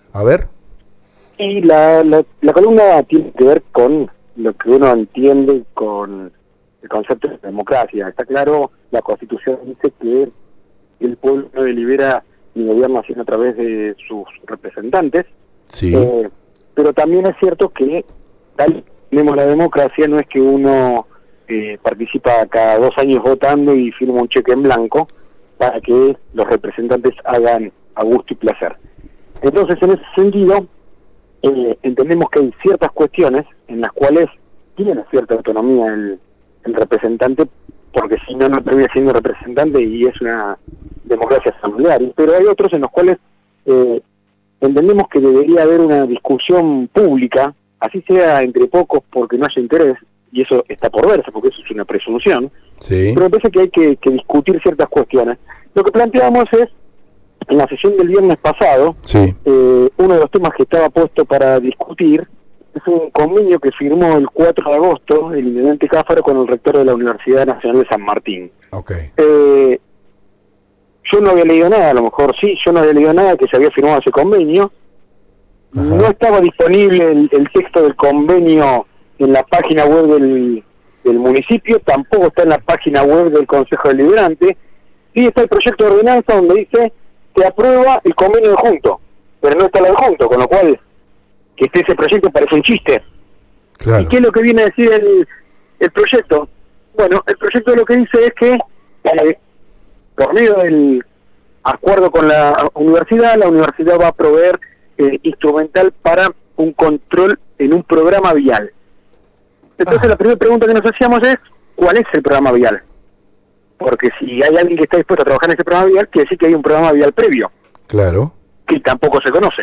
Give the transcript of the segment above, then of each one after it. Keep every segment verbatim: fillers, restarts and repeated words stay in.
A ver. Y la, la, la columna tiene que ver con lo que uno entiende con el concepto de democracia. Está claro, la Constitución dice que el pueblo no delibera ni gobierna sino a través de sus representantes. Sí. Eh, pero también es cierto que tal tenemos la democracia, no es que uno eh, participa cada dos años votando y firma un cheque en blanco para que los representantes hagan a gusto y placer. Entonces, en ese sentido, eh, entendemos que hay ciertas cuestiones en las cuales tiene cierta autonomía el, el representante, porque si no, no termina siendo representante y es una democracia asamblearia. Pero hay otros en los cuales eh, entendemos que debería haber una discusión pública, así sea entre pocos porque no haya interés, y eso está por verse, porque eso es una presunción, sí. Pero me parece que hay que, que discutir ciertas cuestiones. Lo que planteamos es, en la sesión del viernes pasado, sí. eh, uno de los temas que estaba puesto para discutir es un convenio que firmó el cuatro de agosto el intendente Cáfaro con el rector de la Universidad Nacional de San Martín. Okay. Eh, yo no había leído nada, a lo mejor sí, yo no había leído nada que se había firmado ese convenio. Ajá. No estaba disponible el, el texto del convenio en la página web del, del municipio, tampoco está en la página web del Consejo Deliberante, y está el proyecto de ordenanza donde dice que aprueba el convenio adjunto, pero no está el adjunto, con lo cual que esté ese proyecto parece un chiste. Claro. ¿Y qué es lo que viene a decir el, el proyecto? Bueno, el proyecto lo que dice es que eh, por medio del acuerdo con la universidad, la universidad va a proveer eh, instrumental para un control en un programa vial. Entonces, ah. la primera pregunta que nos hacíamos es, ¿cuál es el programa vial? Porque si hay alguien que está dispuesto a trabajar en ese programa vial, quiere decir que hay un programa vial previo. Claro. Que tampoco se conoce.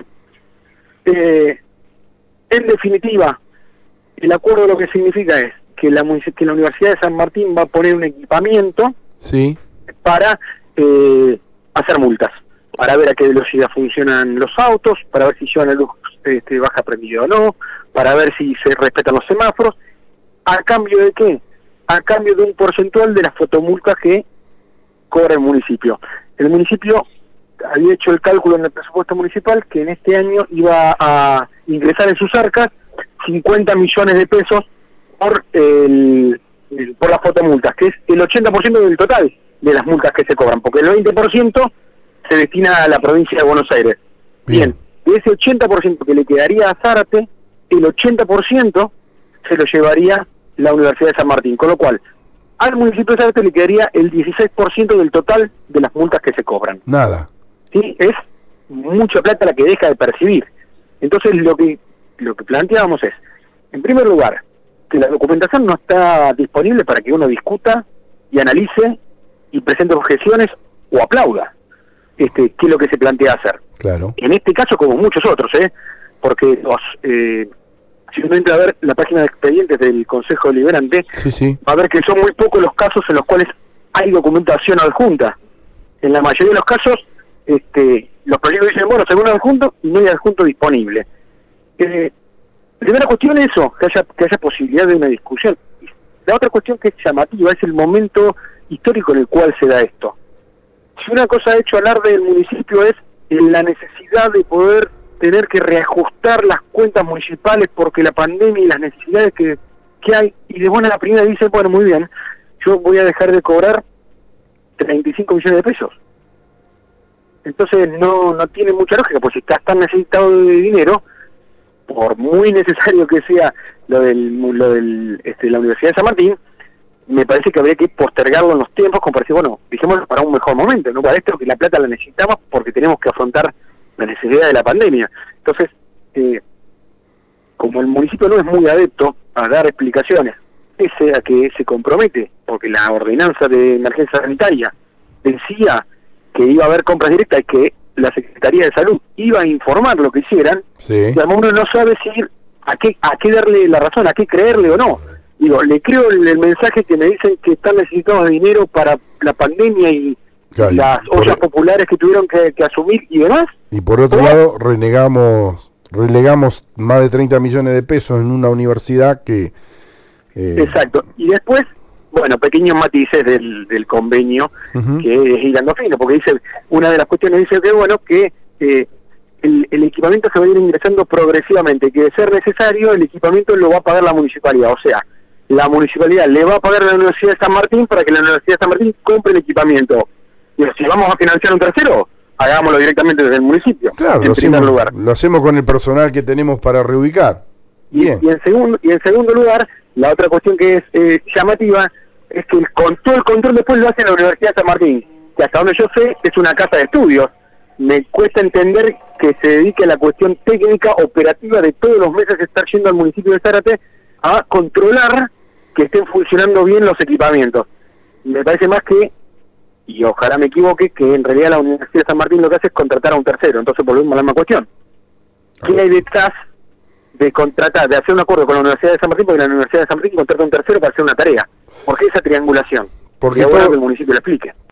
Eh, en definitiva, el acuerdo lo que significa es que la, que la Universidad de San Martín va a poner un equipamiento sí. para eh, hacer multas, para ver a qué velocidad funcionan los autos, para ver si llevan la luz este, baja prendida o no, para ver si se respetan los semáforos. ¿A cambio de qué? A cambio de un porcentual de las fotomultas que cobra el municipio. El municipio había hecho el cálculo en el presupuesto municipal que en este año iba a ingresar en sus arcas cincuenta millones de pesos por el, el por las fotomultas, que es el ochenta por ciento del total de las multas que se cobran, porque el veinte por ciento se destina a la provincia de Buenos Aires. Bien, Bien de ese ochenta por ciento que le quedaría a Zárate, el ochenta por ciento se lo llevaría la Universidad de San Martín, con lo cual al municipio de Zárate le quedaría el dieciséis por ciento del total de las multas que se cobran. Nada. Sí, es mucha plata la que deja de percibir. Entonces lo que lo que planteábamos es, en primer lugar, que la documentación no está disponible para que uno discuta y analice y presente objeciones o aplauda este qué es lo que se plantea hacer. Claro. En este caso, como muchos otros, ¿eh? Porque los eh, si uno entra a ver la página de expedientes del Consejo Deliberante, sí, sí. va a ver que son muy pocos los casos en los cuales hay documentación adjunta. En la mayoría de los casos, este, los proyectos dicen, bueno, según adjunto, y no hay adjunto disponible. Eh, primera cuestión es eso, que haya, que haya posibilidad de una discusión. La otra cuestión que es llamativa es el momento histórico en el cual se da esto. Si una cosa ha hecho alarde del municipio es la necesidad de poder tener que reajustar las cuentas municipales porque la pandemia y las necesidades que, que hay, y de buena la primera dice, bueno, muy bien, yo voy a dejar de cobrar treinta y cinco millones de pesos. Entonces no no tiene mucha lógica, pues si estás tan necesitado de dinero, por muy necesario que sea lo del lo del este, la Universidad de San Martín, me parece que habría que postergarlo en los tiempos, como para decir, bueno, dijémoslo para un mejor momento, no para esto que la plata la necesitamos porque tenemos que afrontar la necesidad de la pandemia. Entonces, eh, como el municipio no es muy adepto a dar explicaciones, pese a que se compromete, porque la ordenanza de emergencia sanitaria decía que iba a haber compras directas y que la Secretaría de Salud iba a informar lo que hicieran, sí. y uno no sabe si a qué a qué darle la razón, a qué creerle o no. Digo, le creo el, el mensaje que me dicen que están necesitados de dinero para la pandemia y claro, las ollas por... populares que tuvieron que, que asumir y demás. Y por otro ¿o? lado, renegamos relegamos más de treinta millones de pesos en una universidad que... Eh... Exacto. Y después, bueno, pequeños matices del, del convenio, uh-huh. que es hilando fino, porque dice, una de las cuestiones dice que, bueno, que eh, el, el equipamiento se va a ir ingresando progresivamente, que de ser necesario el equipamiento lo va a pagar la municipalidad, o sea, la municipalidad le va a pagar a la Universidad de San Martín para que la Universidad de San Martín compre el equipamiento. Y si vamos a financiar un tercero, hagámoslo directamente desde el municipio, claro, en lo primer hacemos, lugar. Lo hacemos con el personal que tenemos para reubicar. Bien. Y, y, en segundo, y en segundo lugar, la otra cuestión que es eh, llamativa es que el, con, todo el control después lo hace la Universidad de San Martín, que hasta donde yo sé es una casa de estudios. Me cuesta entender que se dedique a la cuestión técnica, operativa de todos los meses estar yendo al municipio de Zárate a controlar que estén funcionando bien los equipamientos. Me parece más que, y ojalá me equivoque, que en realidad la Universidad de San Martín lo que hace es contratar a un tercero. Entonces volvemos a la misma cuestión. ¿Qué hay detrás de contratar, de hacer un acuerdo con la Universidad de San Martín, porque la Universidad de San Martín contrata a un tercero para hacer una tarea? ¿Por qué esa triangulación? Porque y ahora todo, que el municipio lo explique.